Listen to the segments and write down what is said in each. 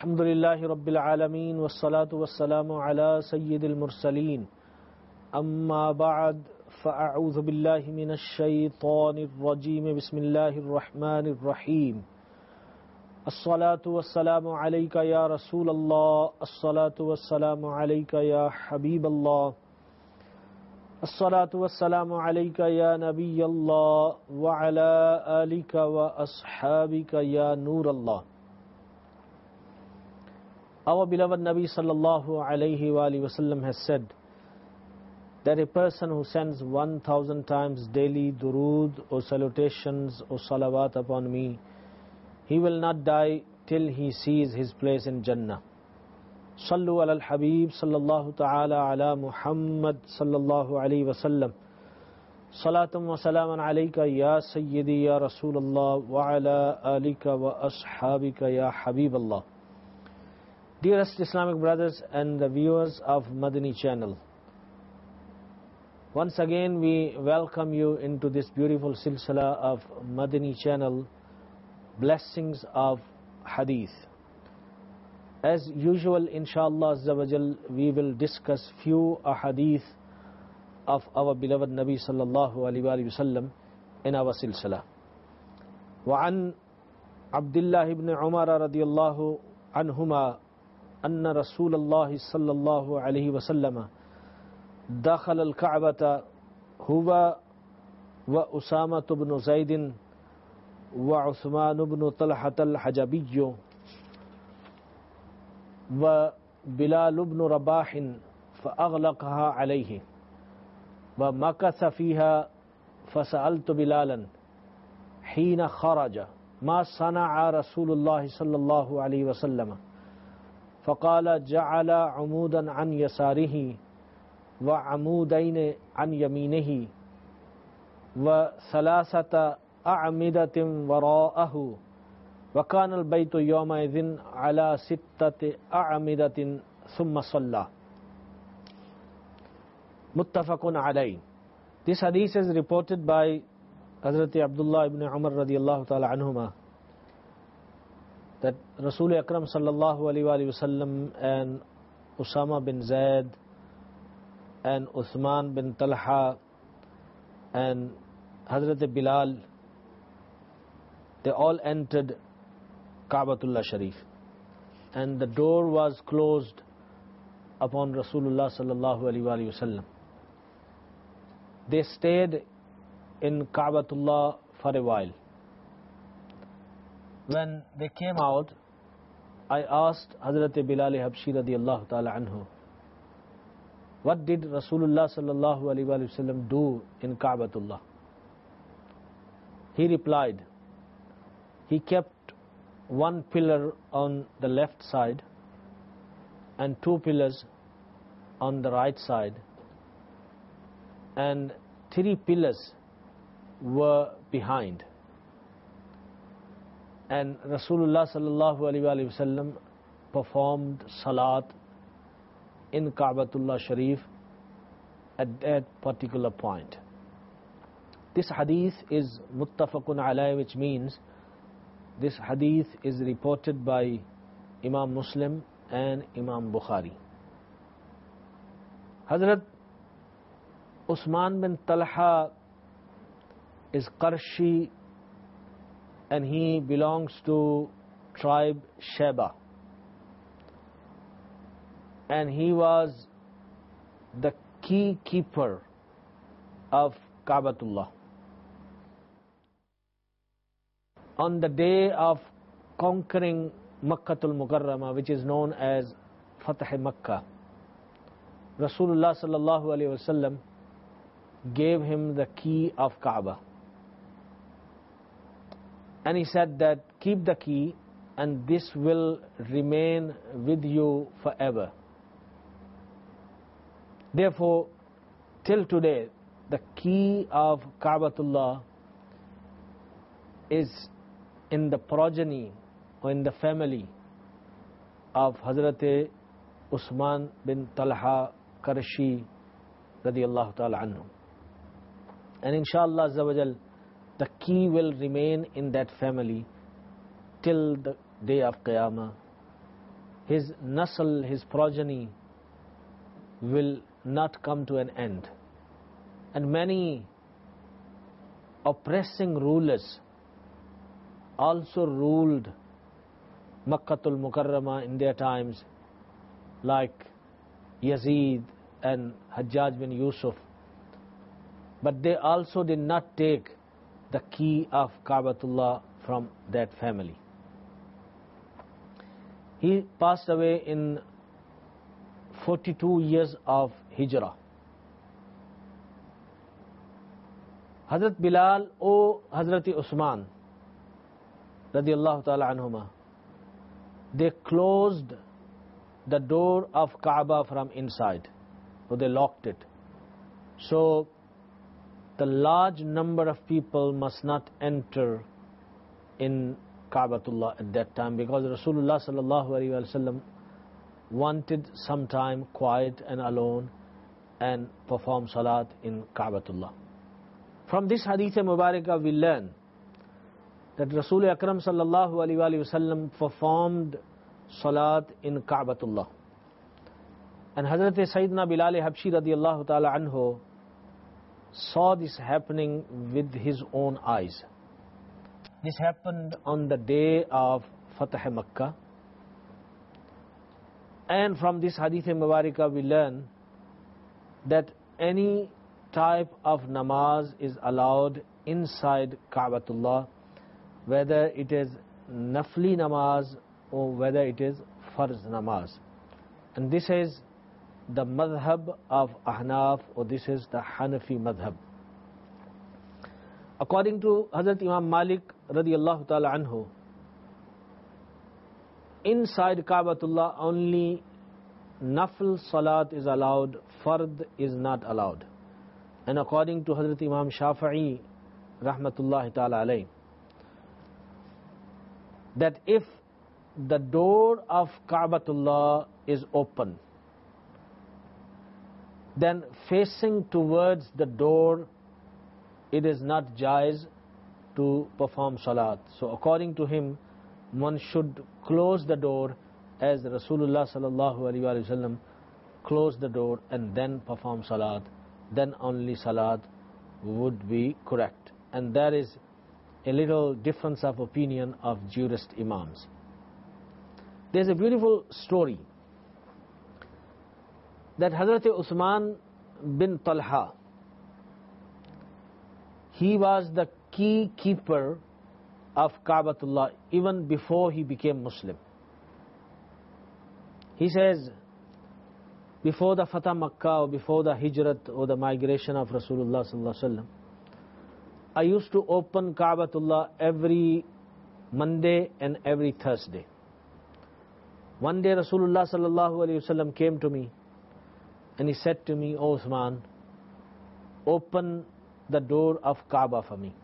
अल्हम्दुलिल्लाहि रब्बिल आलमीन वस्सलातु वस्सलामु अला सय्यिदिल मुरसलीन अम्मा बअद फ़अऊज़ु बिल्लाहि मिनश शैतानिर रजीम बिस्मिल्लाहिर रहमानिर रहीम अस्सलातु वस्सलामु अलैका या रसूलल्लाह अस्सलातु वस्सलामु अलैका या हबीबल्लाह अस्सलातु वस्सलामु अलैका या नबियल्लाह व अला आलिका व अस्हाबिका या नूरल्लाह। Our beloved Nabi sallallahu alayhi wa sallam has said that a person who sends 1,000 times daily durood or salutations or salawat upon me, he will not die till he sees his place in Jannah. Sallu ala al-Habib sallallahu ta'ala ala Muhammad sallallahu alayhi wa sallam. Salatum wa salaman alayka ya Sayyidi ya Rasulullah wa ala alika wa ashabika ya Habiballah. Dearest Islamic brothers and the viewers of Madani channel, once again we welcome you into this beautiful silsila of Madani channel, Blessings of Hadith. As usual, inshallah Azza wa Jal, we will discuss few ahadith of our beloved Nabi sallallahu alayhi wa sallam in our silsila. وعن عبد الله بن عمر رضي الله عنهما أن رسول الله صلى الله عليه وسلم دخل الكعبة هو وأسامة بن زيد وعثمان بن طلحة الحجبي وبلال بن رباح فأغلقها عليه ومكث فيها فسألت بلالا حين خرج ما صنع رسول الله صلى الله عليه وسلم فقال جعل عمودا عن يساره وعمودين عن يمينه وثلاثة أعمدة وراءه وكان البيت يومئذ على 6 أعمدة ثم صلى. Muttafaqun alayh. This hadith is reported by Hazrat Abdullah ibn Umar radiyallahu ta'ala anhuma, that Rasul Akram sallallahu alayhi wa sallam and Usama bin Zaid and Uthman bin Talha and Hazrat Bilal, they all entered Ka'batullah Sharif, and the door was closed upon Rasulullah sallallahu alayhi wa sallam. They stayed in Ka'batullah for a while. When they came out, I asked Hazrat Bilal Habshi radiyallahu ta'ala anhu, what did Rasulullah sallallahu alayhi wa sallam do in Ka'batullah? He replied, he kept one pillar on the left side and 2 pillars on the right side, and 3 pillars were behind. And Rasulullah sallallahu alayhi wa sallam performed salat in Ka'batullah Sharif at that particular point. This hadith is muttafaqun alayh, which means this hadith is reported by Imam Muslim and Imam Bukhari. Hazrat Usman bin Talha is Qarshi, and he belongs to tribe Sheba, and he was the key keeper of Ka'batullah. On the day of conquering Makkatul Mukarramah, which is known as Fatah Makkah, Rasulullah sallallahu alayhi wa sallam gave him the key of Kaaba, and he said that keep the key and this will remain with you forever. Therefore, till today, the key of Ka'batullah is in the progeny or in the family of Hazrat Usman bin Talha Qarshi radiyallahu ta'ala anhu. And inshallah Azza wa Jal, the key will remain in that family till the day of Qiyamah, his nasl, his progeny, will not come to an end. And many oppressing rulers also ruled Makkatul Mukarramah in their times, like Yazid and Hajjaj bin Yusuf. But they also did not take the key of Ka'batullah from that family. He passed away in 42 years of Hijrah. Hazrat Bilal or Hazrat Usman radiyallahu ta'ala anhuma, they closed the door of Kaaba from inside, so they locked it. So the large number of people must not enter in Ka'batullah at that time, because Rasulullah sallallahu alaihi wasallam wanted some time quiet and alone and perform salat in Ka'batullah. From this hadith Mubarakah we learn that Rasul Akram sallallahu alaihi wasallam performed salat in Ka'batullah. And Hazrat Sayyidina Bilal Habshi radiyallahu ta'ala anhu saw this happening with his own eyes. This happened on the day of Fatah Makkah. And from this hadith Mubarakah we learn that any type of namaz is allowed inside Ka'batullah, whether it is nafli namaz or whether it is farz namaz. And this is the madhab of Ahnaf, or this is the Hanafi madhab. According to Hazrat Imam Malik radiyallahu ta'ala anhu, inside Ka'batullah only nafl salat is allowed, fard is not allowed. And according to Hazrat Imam Shafi'i rahmatullahi ta'ala alayhi, that if the door of Ka'batullah is open, then facing towards the door, it is not jaiz to perform salat. So according to him, one should close the door as Rasulullah sallallahu alaihi wasallam closed the door and then perform salat. Then only salat would be correct. And there is a little difference of opinion of jurist imams. There's a beautiful story that Hazrat Usman bin Talha, he was the key keeper of Ka'batullah even before he became Muslim. He says, before the Fatah Makkah or before the Hijrat or the migration of Rasulullah sallallahu alaihi wasallam, I used to open Ka'batullah every Monday and every Thursday. One day Rasulullah sallallahu alaihi wasallam came to me and he said to me, "O Usman, open the door of Kaaba for me."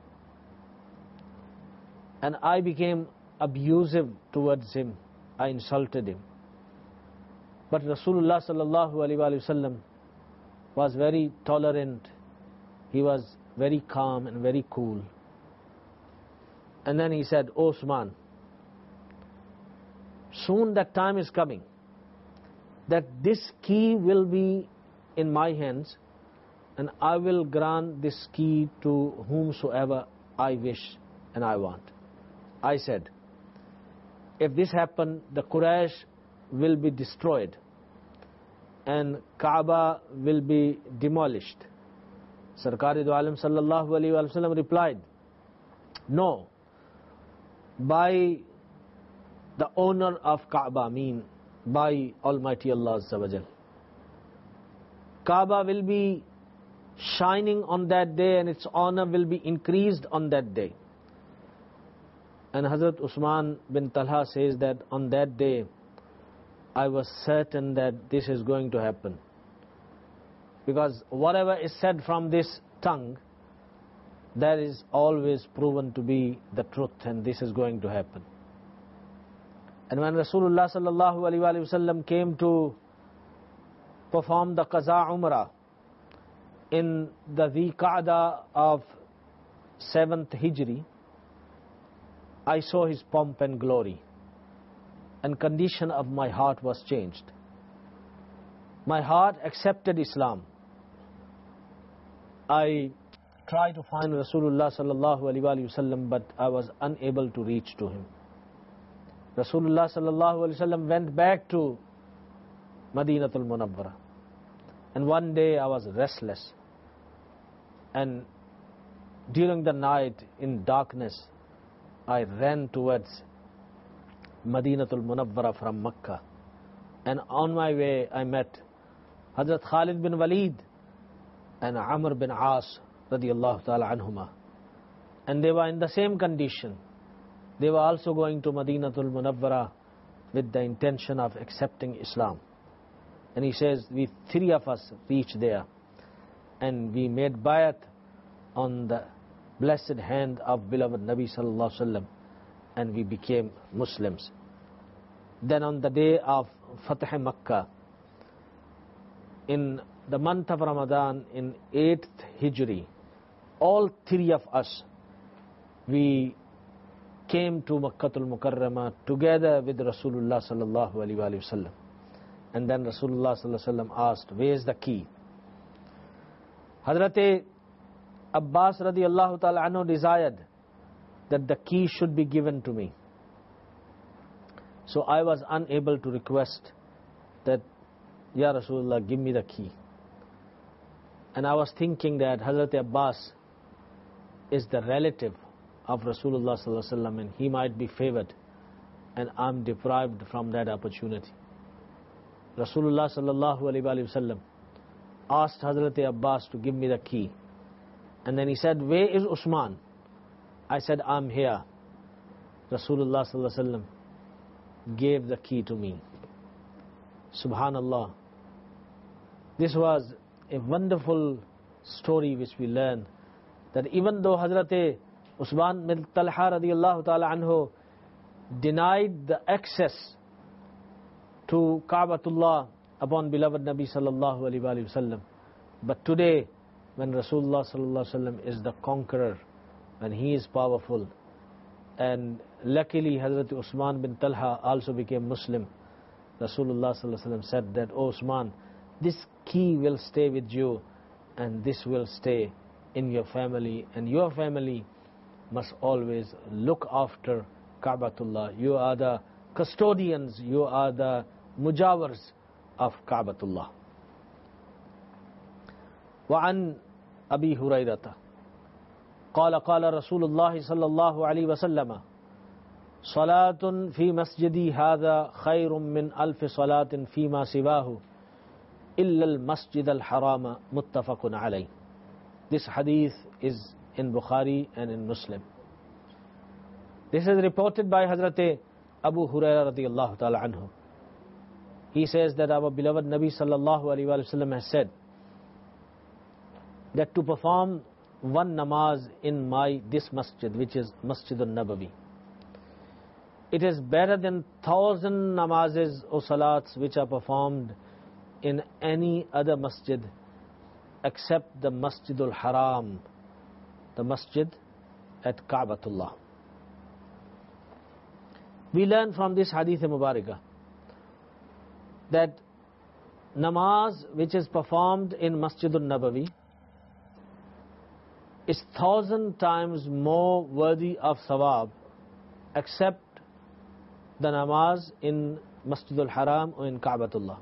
And I became abusive towards him. I insulted him. But Rasulullah sallallahu alaihi wasallam was very tolerant. He was very calm and very cool. And then he said, "O Usman, soon that time is coming that this key will be in my hands, and I will grant this key to whomsoever I wish and I want." I said, if this happens, the Quraysh will be destroyed and Kaaba will be demolished. Sarkar-e-do Alam sallallahu alaihi wasallam replied, "No, by the owner of Kaaba, mean by Almighty Allah Azza wa Jal. Kaaba will be shining on that day and its honor will be increased on that day." And Hazrat Usman bin Talha says that on that day, I was certain that this is going to happen. Because whatever is said from this tongue, that is always proven to be the truth, and this is going to happen. And when Rasulullah sallallahu alaihi wasallam came to perform the Qaza Umrah in the Dhul-Qa'dah of 7th Hijri, I saw his pomp and glory. and condition of my heart was changed. My heart accepted Islam. I tried to find Rasulullah sallallahu alaihi wasallam, but I was unable to reach to him. Rasulullah sallallahu alaihi wasallam went back to Madinatul Munawwara, and one day I was restless, and during the night in darkness I ran towards Madinatul Munawwara from Makkah, and on my way I met Hazrat Khalid bin Walid and Amr bin As radiyallahu ta'ala anhuma, and they were in the same condition. They were also going to Madinatul Munawwara with the intention of accepting Islam. And he says, we three of us reached there, and we made bayat on the blessed hand of beloved Nabi sallallahu alaihi wasallam, and we became Muslims. Then on the day of Fatih Makkah, in the month of Ramadan, in 8th Hijri, all three of us, we came to Makkatul Mukarramah together with Rasulullah sallallahu alaihi wasallam. And then Rasulullah sallallahu alaihi wasallam asked, where is the key? Hazrat Abbas radiyallahu ta'ala anhu desired that the key should be given to me. So I was unable to request that, Ya Rasulullah, give me the key. And I was thinking that Hazrat Abbas is the relative of Rasulullah sallallahu alaihi wasallam, and he might be favored, and I'm deprived from that opportunity. Rasulullah sallallahu alaihi wasallam asked Hazrat Abbas to give me the key, and then he said, where is Usman? I said, I'm here. Rasulullah sallallahu alaihi wasallam gave the key to me. Subhanallah. This was a wonderful story which we learn, that even though Hazrat Usman bin Talha radiyallahu ta'ala anhu denied the access to Ka'batullah upon beloved Nabi sallallahu alaihi wasallam, but today when Rasulullah sallallahu alaihi wasallam is the conqueror, when he is powerful, and luckily Hazrat Usman bin Talha also became Muslim, Rasulullah sallallahu alaihi wasallam said that, oh Usman, this key will stay with you, and this will stay in your family, and your family must always look after Ka'batullah. You are the custodians, you are the mujawars of Ka'batullah. وعن أبي هريرة قال قال رسول الله صلى الله عليه وسلم صلاة في مسجدي هذا خير من 1000 صلاة فيما سواه إلا المسجد الحرام متفق عليه. This hadith is in Bukhari and in Muslim. This is reported by Hazrat Abu Hurairah radiyallahu ta'ala anhu. He says that our beloved Nabi sallallahu alaihi wasallam has said that to perform one namaz in this masjid, which is Masjidun Nabawi, it is better than 1,000 namazes or salats which are performed in any other masjid except the Masjidul Haram, the masjid at Ka'batullah. We learn from this hadith Mubarakah that namaz which is performed in Masjidul Nabawi is 1,000 times more worthy of sawab except the namaz in Masjidul Haram or in Ka'batullah.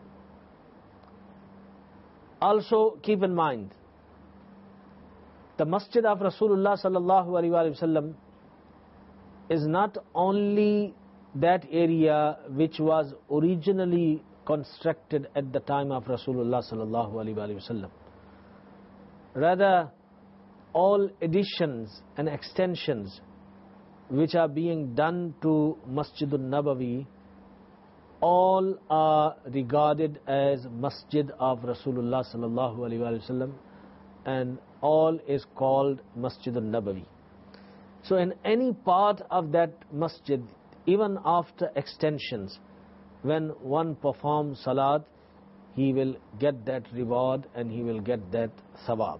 Also keep in mind, the masjid of Rasulullah sallallahu alaihi wasallam is not only that area which was originally constructed at the time of Rasulullah sallallahu alaihi wasallam. Rather, all additions and extensions which are being done to Masjidun Nabawi, all are regarded as masjid of Rasulullah sallallahu alaihi wasallam, and all is called Masjidun Nabawi. So in any part of that masjid, even after extensions, when one performs salat, he will get that reward and he will get that thawab.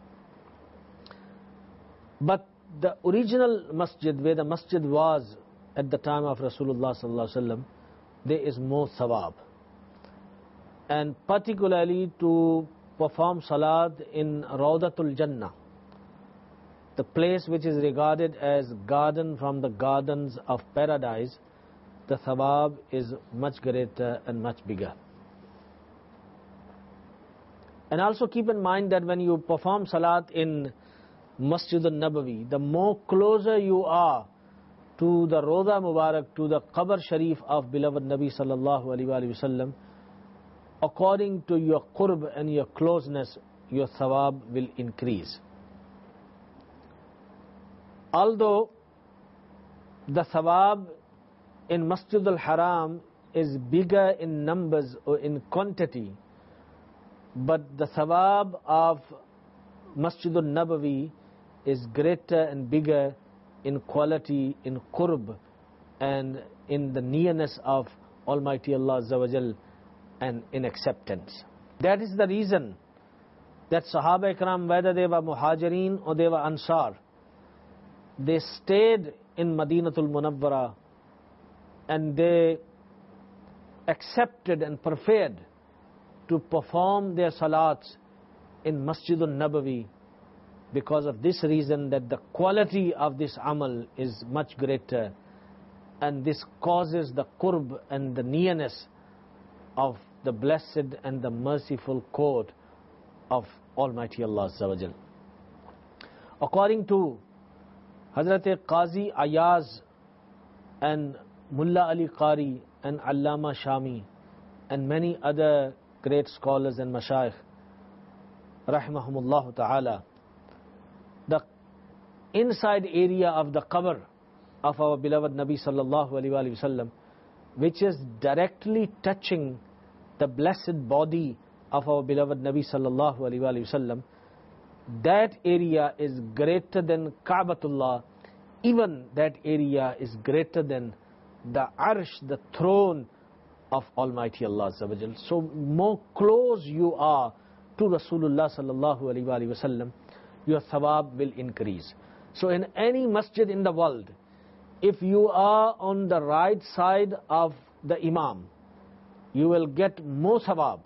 But the original masjid, where the masjid was at the time of Rasulullah sallallahu alaihi wasallam, there is more thawab. And particularly to perform salat in Rawdatul Jannah, the place which is regarded as garden from the gardens of paradise, the thawab is much greater and much bigger. And also keep in mind that when you perform salat in Masjid al-Nabawi, the more closer you are to the Rawda Mubarak, to the Qabr Sharif of beloved Nabi sallallahu alaihi wasallam, according to your qurb and your closeness, your thawab will increase. Although the thawab in Masjid al-Haram is bigger in numbers or in quantity, but the thawab of Masjid al-Nabawi is greater and bigger in quality, in qurb, and in the nearness of Almighty Allah Azza wa Jal, and in acceptance. That is the reason that Sahaba Ikram, whether they were Muhajirin or they were Ansar, they stayed in Madinatul Munawwara and they accepted and preferred to perform their salats in Masjidul Nabawi, because of this reason, that the quality of this amal is much greater, and this causes the qurb and the nearness of the blessed and the merciful court of Almighty Allah Azza wa Jal. According to Hazrat Qazi Ayaz and Mullah Ali Qari and Allama Shami and many other great scholars and mashayikh, rahimahumullah ta'ala, the inside area of the qabr of our beloved Nabi sallallahu alaihi wasallam, which is directly touching the blessed body of our beloved Nabi sallallahu alaihi wasallam, that area is greater than Ka'batullah. Even that area is greater than the arsh, the throne of Almighty Allah Azza wa Jal. So more close you are to Rasulullah sallallahu alaihi wasallam, your thawab will increase. So in any masjid in the world, if you are on the right side of the imam, you will get more thawab.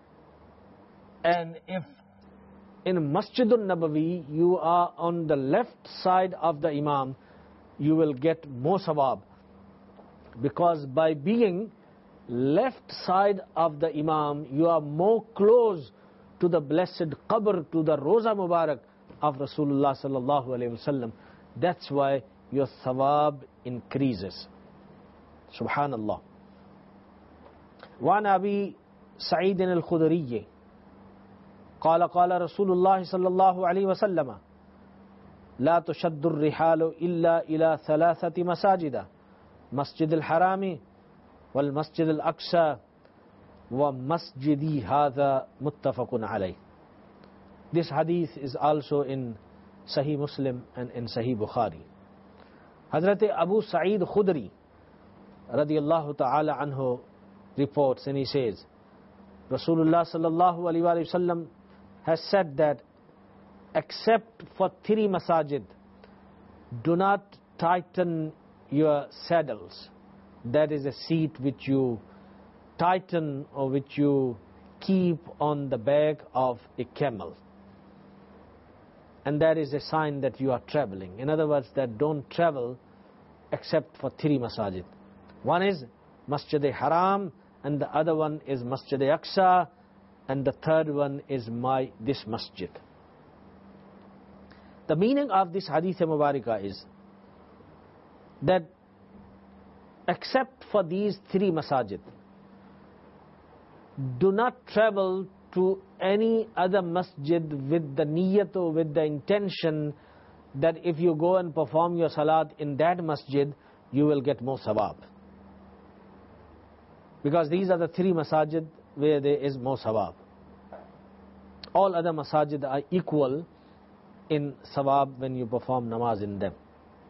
And if in Masjidun Nabawi you are on the left side of the imam, you will get more thawab. Because by being left side of the imam, you are more close to the blessed qabr, to the Roza Mubarak of Rasulullah sallallahu alaihi wasallam. That's why your thawab increases. Subhanallah. وعن أبي سعيد الخدري قال قال رسول الله صلى الله عليه وسلم لا تشد الرحال إلا إلى ثلاثة مساجد مسجد الحرام والمسجد الأقصى ومسجدي هذا متفق عليه. This hadith is also in Sahih Muslim and in Sahih Bukhari. Hazrat Abu Sa'id Khudri radiyallahu ta'ala anhu reports, and he says, Rasulullah sallallahu alaihi wasallam has said that except for 3 masajid, do not tighten your saddles. That is a seat which you tighten or which you keep on the back of a camel. And that is a sign that you are traveling. In other words, that don't travel except for 3 masajid. One is Masjid-e-Haram, and the other one is Masjid-e-Aqsa, and the third one is this masjid. The meaning of this hadith mubarakah is that except for these 3 masajid, do not travel to any other masjid with the niyat or with the intention that if you go and perform your salat in that masjid, you will get more thawab. Because these are the 3 masajid where there is more thawab. All other masajid are equal in thawab when you perform namaz in them.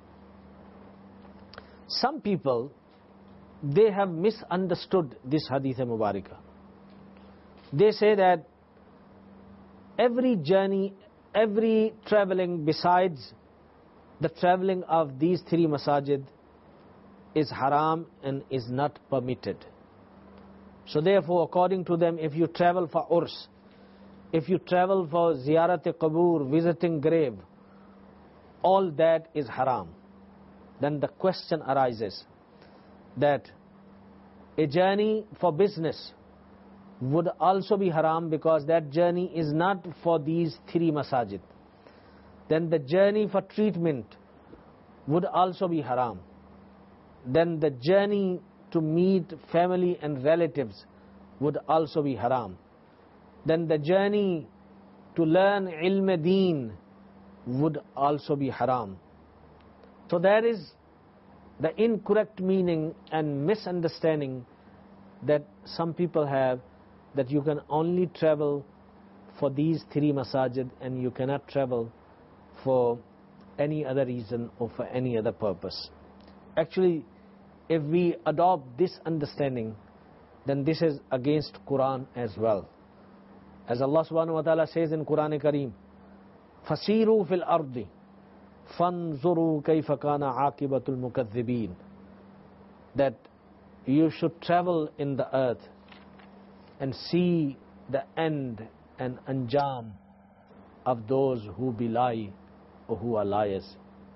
Some people, they have misunderstood this hadith mubarakah. They say that every journey, every traveling besides the traveling of these 3 masajid is haram and is not permitted. So therefore, according to them, if you travel for urs, if you travel for ziyarat-e-qabur, visiting grave, all that is haram. Then the question arises that a journey for business would also be haram, because that journey is not for these three masajid. Then the journey for treatment would also be haram. Then the journey to meet family and relatives would also be haram. Then the journey to learn ilm deen would also be haram. So there is the incorrect meaning and misunderstanding that some people have, that you can only travel for these three masajid and you cannot travel for any other reason or for any other purpose. Actually, if we adopt this understanding, then this is against Quran as well. As Allah subhanahu wa ta'ala says in Quran Kareem, فَسِيرُوا فِي الْأَرْضِ فَانْظُرُوا كَيْفَ كَانَ عَاقِبَةُ الْمُكَذِّبِينَ, that you should travel in the earth and see the end and anjam of those who belie or who are liars.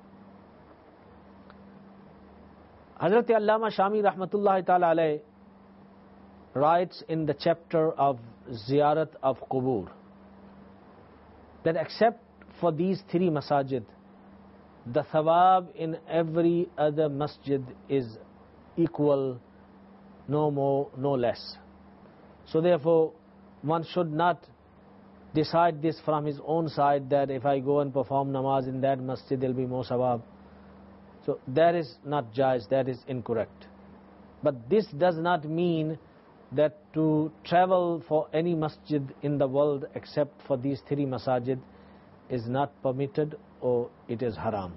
Hazrat Allama Shami Rahmatullahi Ta'ala alayh writes in the chapter of Ziyarat of Qubur that except for these three masajid, the thawab in every other masjid is equal, no more, no less. So therefore, one should not decide this from his own side, that if I go and perform namaz in that masjid, there will be more thawab. So that is not jaiz, that is incorrect. But this does not mean that to travel for any masjid in the world except for these three masajid is not permitted or it is haram.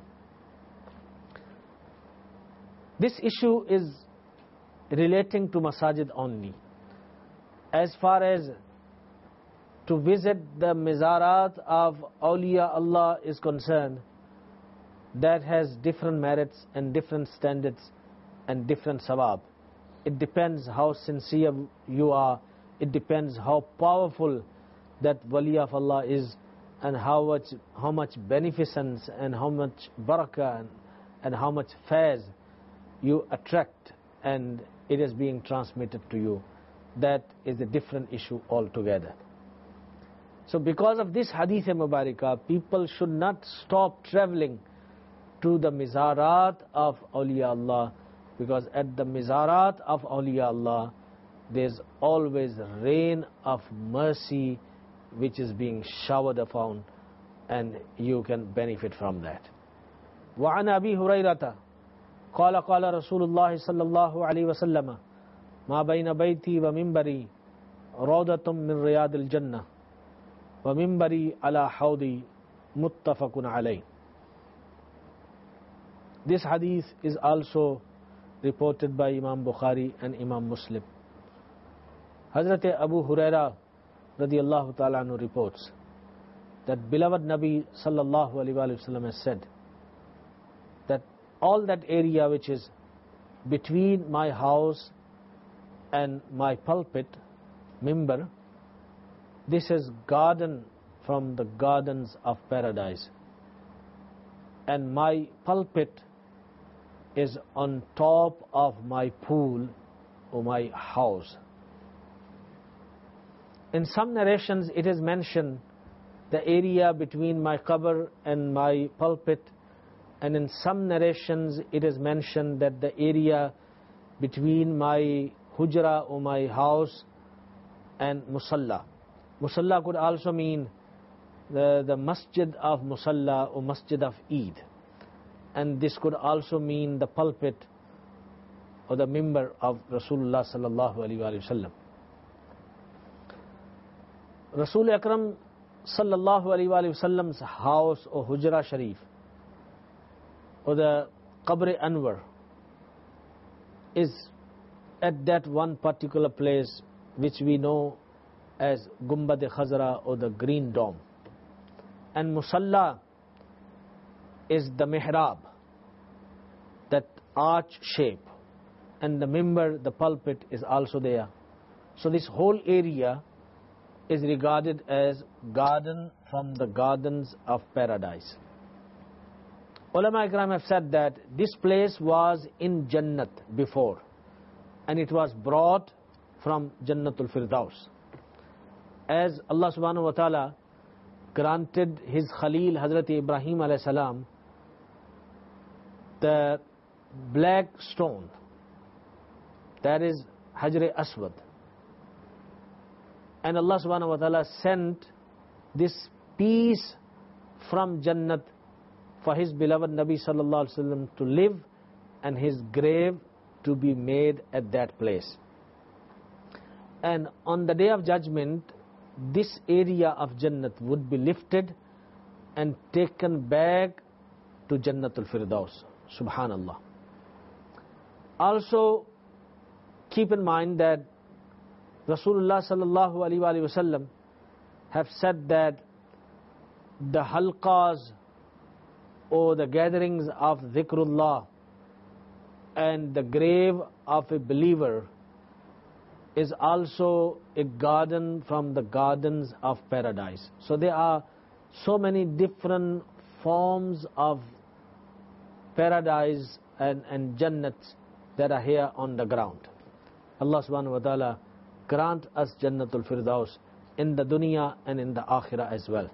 This issue is relating to masajid only. As far as to visit the mizarat of awliya Allah is concerned, that has different merits and different standards and different sawab. It depends how sincere you are. It depends how powerful that wali of Allah is, and how much beneficence and how much barakah and how much faiz you attract, and it is being transmitted to you. That is a different issue altogether. So because of this hadith mubarakah, people should not stop traveling to the mizarat of awliya Allah, because at the mizarat of awliya Allah there's always rain of mercy which is being showered upon, and you can benefit from that. وعن أبي هريرة قال قال رسول الله صلى الله عليه وسلم ما بين بيتي ومنبري روضة من رياض الجنة ومنبري على حوضي متفق عليه. This hadith is also reported by Imam Bukhari and Imam Muslim. Hazrat Abu Huraira radiyallahu ta'ala anhu reports that beloved Nabi sallallahu alaihi wasallam has said that all that area which is between my house and my pulpit, mimbar, this is garden from the gardens of paradise, and my pulpit is on top of my pool or my house. In some narrations it is mentioned the area between my qabr and my pulpit, and in some narrations it is mentioned that the area between my hujra or my house and musalla. Musalla could also mean the masjid of musalla or masjid of Eid, and this could also mean the pulpit or the mimbar of Rasulullah sallallahu alaihi wasallam. Rasul Akram sallallahu alaihi wasallam's house or hujra sharif or the qabr Anwar is at that one particular place which we know as Gumbad Khazra or the Green Dome, and Musalla is the mihrab that arch shape, and the mimbar, the pulpit, is also there. So this whole area is regarded as garden from the gardens of paradise. Ulama Ikram have said that this place was in Jannat before, and it was brought from Jannatul Firdaus. As Allah subhanahu wa ta'ala granted his Khalil Hazrat Ibrahim alayhi salam the black stone, that is Hajr Aswad, and Allah subhanahu wa ta'ala sent this piece from Jannat for his beloved Nabi sallallahu alaihi wasallam to live and his grave to be made at that place. And on the Day of Judgment, this area of Jannat would be lifted and taken back to Jannatul Firdaus. Subhanallah. Also, keep in mind that Rasulullah sallallahu alaihi wasallam have said that the halqas or the gatherings of dhikrullah and the grave of a believer is also a garden from the gardens of paradise. So there are so many different forms of paradise and jannats that are here on the ground. Allah subhanahu wa ta'ala grant us Jannatul Firdaus in the dunya and in the akhirah as well.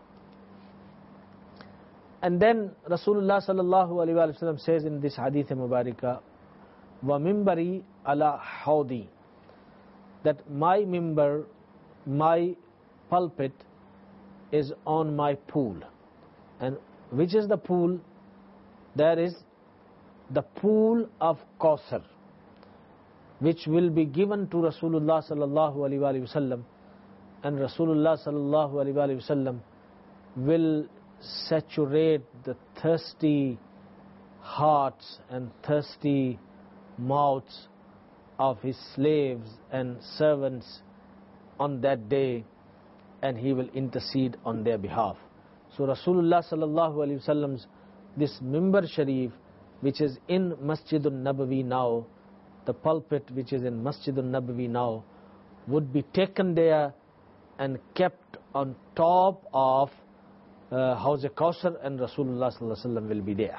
And then Rasulullah sallallahu alaihi wasallam says in this hadith mubarakah, wa mimbari ala hawdi, that my mimbar, my pulpit is on my pool. And which is the pool? There is the pool of Kausar, which will be given to Rasulullah sallallahu alaihi wasallam, and Rasulullah sallallahu alaihi wasallam will saturate the thirsty hearts and thirsty mouths of his slaves and servants on that day, and he will intercede on their behalf. So Rasulullah sallallahu alaihi wasallam's this mimbar sharif, which is in Masjidun Nabawi now, the pulpit which is in Masjidun Nabawi now, would be taken there and kept on top of Hawz Kausar, and Rasulullah sallallahu alaihi wasallam will be there.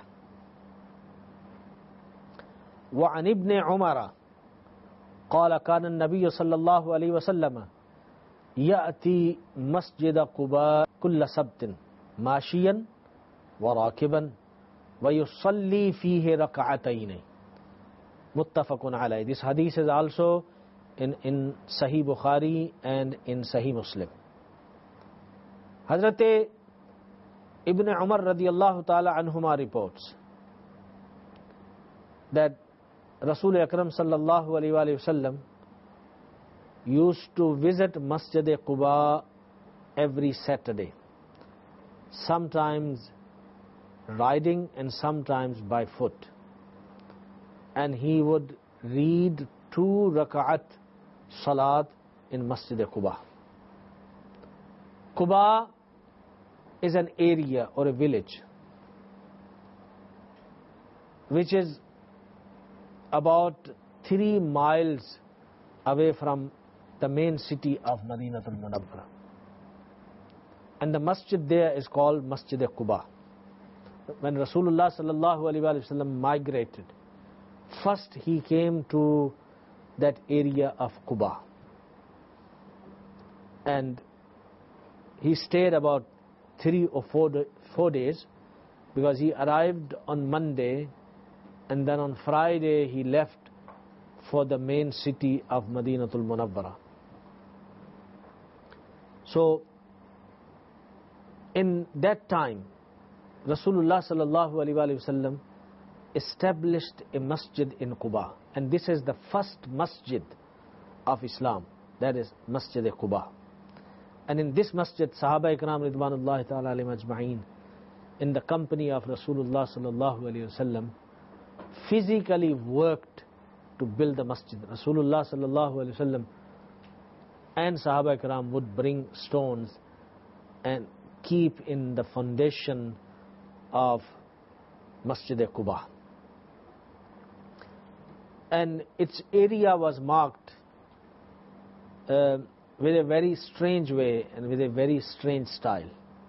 وعن ابن عمر قال كان النبي صلى الله عليه وسلم يأتي مسجد قباء كل سبت ماشيا وراكبا ويصلي فيه ركعتين متفق عليه. This hadith is also in Sahih Bukhari and in Sahih Muslim. Hazrat Ibn Umar radiyallahu ta'ala anhuma reports that Rasul Akram sallallahu alayhi wasallam used to visit Masjid Quba every Saturday, sometimes riding and sometimes by foot, and he would read 2 rak'at salat in Masjid Quba. Quba is an area or a village which is about 3 miles away from the main city of Madinatul Munawwarah, and the masjid there is called Masjid Quba. When Rasulullah sallallahu alaihi wasallam migrated, first he came to that area of Quba, and he stayed about 3 or 4 days, because he arrived on Monday and then on Friday he left for the main city of Madinatul Munawwarah. So in that time Rasulullah sallallahu alaihi wasallam established a masjid in Quba, and this is the first masjid of Islam, that is Masjid Quba. And in this masjid, Sahaba Ikram Ridwanullahi ta'ala alayhim ajma'een, in the company of Rasulullah sallallahu alaihi wasallam, physically worked to build the masjid. Rasulullah sallallahu alaihi wasallam and Sahaba Ikram would bring stones and keep in the foundation of Masjid Quba. and its area was marked with a very strange way and with a very strange style.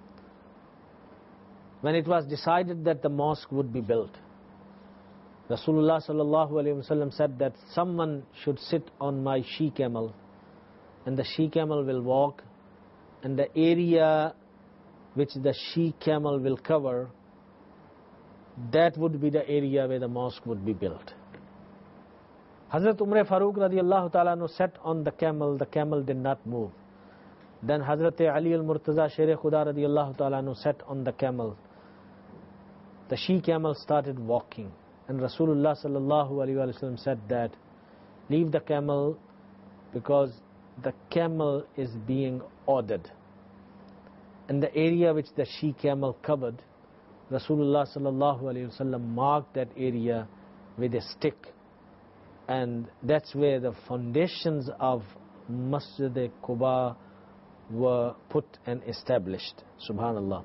When it was decided that the mosque would be built, Rasulullah sallallahu alaihi wasallam said that someone should sit on my she-camel, and the she-camel will walk, and the area which the she-camel will cover, that would be the area where the mosque would be built. Hazrat Umar Farooq radiallahu ta'ala anhu sat on the camel did not move. Then Hazrat Ali al-Murtaza Sher Khuda radiallahu ta'ala anhu sat on the camel. The she-camel started walking, and Rasulullah sallallahu alaihi wasallam said that, leave the camel, because the camel is being ordered. And the area which the she-camel covered, Rasulullah sallallahu alaihi wasallam marked that area with a stick, and that's where the foundations of Masjid Quba were put and established. Subhanallah.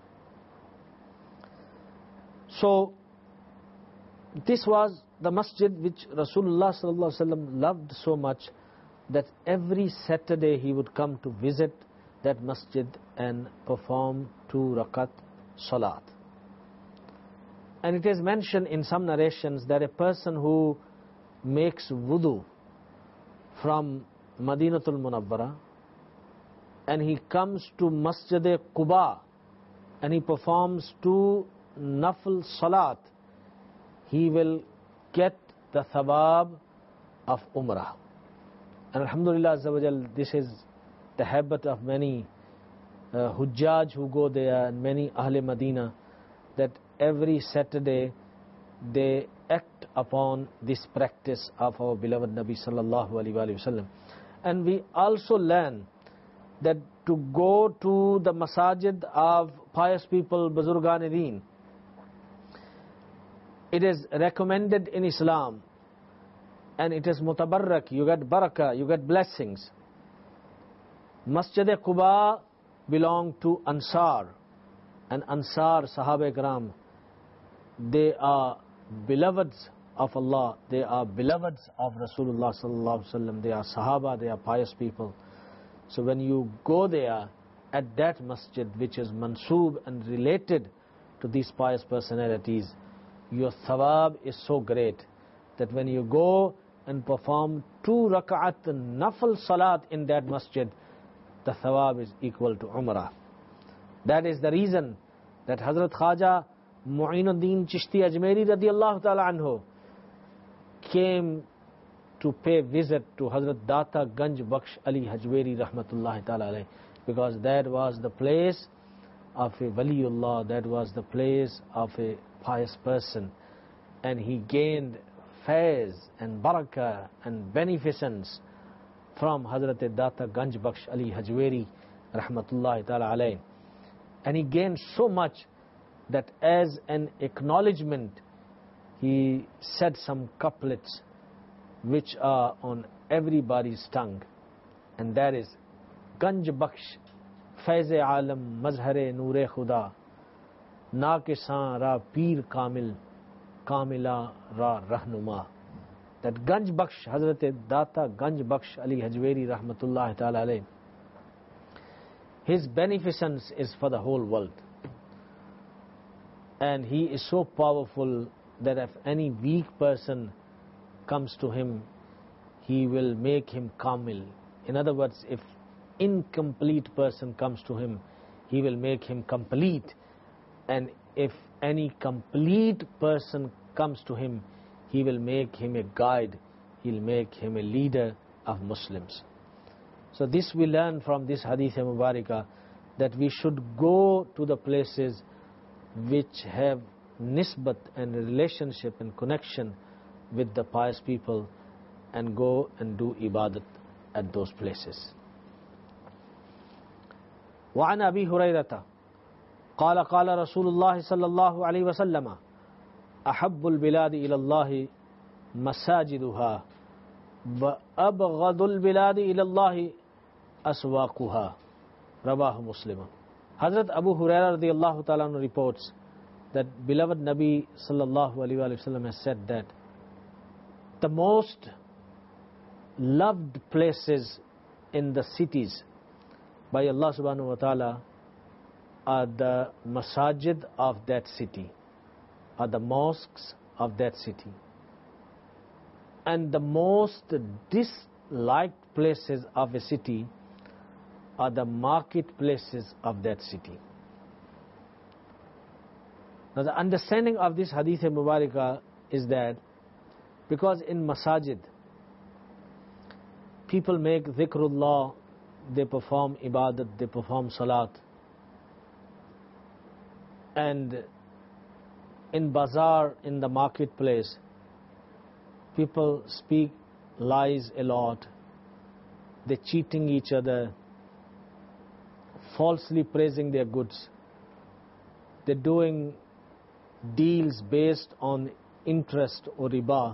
So this was the masjid which Rasulullah sallallahu alaihi wasallam loved so much that every Saturday he would come to visit that masjid and perform 2 rakat salat. And it is mentioned in some narrations that a person who makes wudu from Madinatul Munawwara and he comes to Masjid Quba and he performs 2 nafil salat, he will get the thawab of Umrah. And Alhamdulillah Azza wa Jal, this is the habit of many Hujjaj who go there and many Ahle Madina, that every Saturday they act upon this practice of our beloved Nabi sallallahu alaihi wasallam. And we also learn that to go to the masajid of pious people, Buzurgan Deen, it is recommended in Islam, and it is mutabarrak, you get barakah, you get blessings. Masjid Quba belong to Ansar, and Ansar, Sahaba Ikram, they are beloveds of Allah, they are beloveds of Rasulullah sallallahu alaihi wasallam, they are Sahaba, they are pious people. So when you go there at that masjid which is mansoob and related to these pious personalities, your thawab is so great that when you go and perform 2 rak'at nafil salat in that masjid, the thawab is equal to Umrah. That is the reason that Hazrat Khaja Mu'inuddin Chishti Ajmeri radiallahu ta'ala anhu came to pay visit to Hazrat Data Ganj Bakhsh Ali Hajweri rahmatullahi ta'ala alayh, because that was the place of a Waliullah, that was the place of a pious person, and he gained faiz and barakah and beneficence from Hazrat Data Ganj Bakhsh Ali Hajweri rahmatullahi ta'ala alayh. And he gained so much that as an acknowledgement he said some couplets which are on everybody's tongue, and that is Ganj Bakhsh Faiz Alam Mazhar Noor Khuda Nakisan Ra Peer Kamil Kamila Ra Rahnuma. That Ganj Bakhsh, Hazrat Data Ganj Bakhsh Ali Hajweri rahmatullahi ta'ala alayh, his beneficence is for the whole world, and he is so powerful that if any weak person comes to him, he will make him kamil. In other words, if incomplete person comes to him, he will make him complete, and if any complete person comes to him, he will make him a guide, he'll make him a leader of Muslims. So this we learn from this hadith Mubarakah, that we should go to the places which have nisbat and relationship and connection with the pious people, and go and do ibadat at those places. وعن أبي هريرة قال قال رسول الله صلى الله عليه وسلم أحب البلاد إلى الله مساجدها وأبغض البلاد إلى الله أسواقها. رواه Muslim. Hazrat Abu Hurairah radiallahu ta'ala anhu reports that beloved Nabi sallallahu alaihi wasallam has said that The most loved places in the cities by Allah subhanahu wa ta'ala are the masajid of that city, are the mosques of that city. And the most disliked places of a city are the marketplaces of that city. Now the understanding of this hadith mubarakah is that because in masajid people make dhikrullah, they perform ibadat, they perform salat, and in bazaar, in the marketplace, people speak lies a lot, they're cheating each other, falsely praising their goods, they're doing deals based on interest or riba.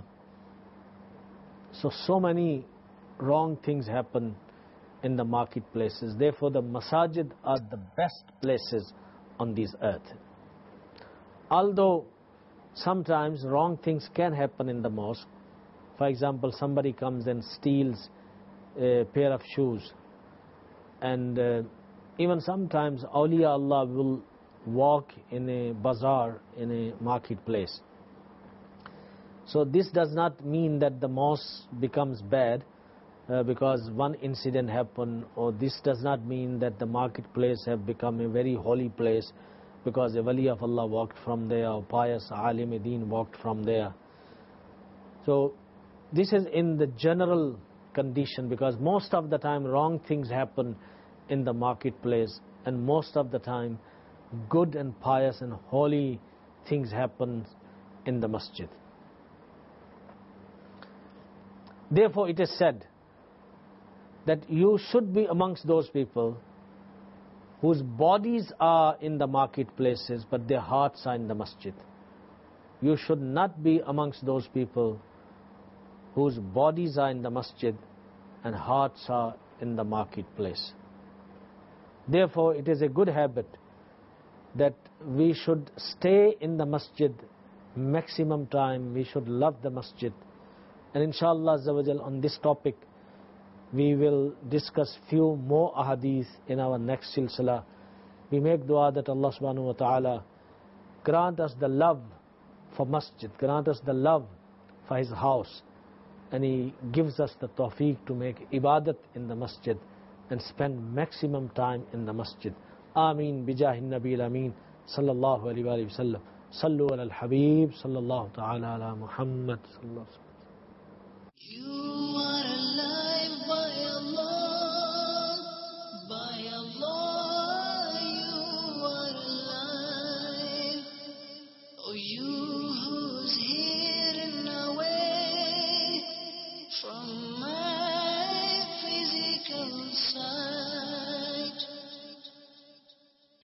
So many wrong things happen in the marketplaces. Therefore the masajid are the best places on this earth. Although sometimes wrong things can happen in the mosque. For example, somebody comes and steals a pair of shoes, and even sometimes awliya Allah will walk in a bazaar, in a marketplace. So this does not mean that the mosque becomes bad because one incident happened, or this does not mean that the marketplace have become a very holy place because a wali of Allah walked from there, or pious alim deen walked from there. So this is in the general condition, because most of the time wrong things happen in the marketplace, and most of the time good and pious and holy things happen in the masjid. Therefore it is said that you should be amongst those people whose bodies are in the marketplaces but their hearts are in the masjid. You should not be amongst those people whose bodies are in the masjid and hearts are in the marketplace. Therefore it is a good habit that we should stay in the masjid maximum time, we should love the masjid. And inshallah Azza wa Jal, on this topic we will discuss few more ahadith in our next silsila. We make dua that Allah subhanahu wa ta'ala grant us the love for masjid, grant us the love for His house, and He gives us the tawfiq to make ibadat in the masjid and spend maximum time in the masjid. Ameen bijahi nabil ameen sallallahu alayhi wa sallam. Sallu ala al-habib sallallahu ta'ala ala Muhammad sallallahu alayhi wa sallam.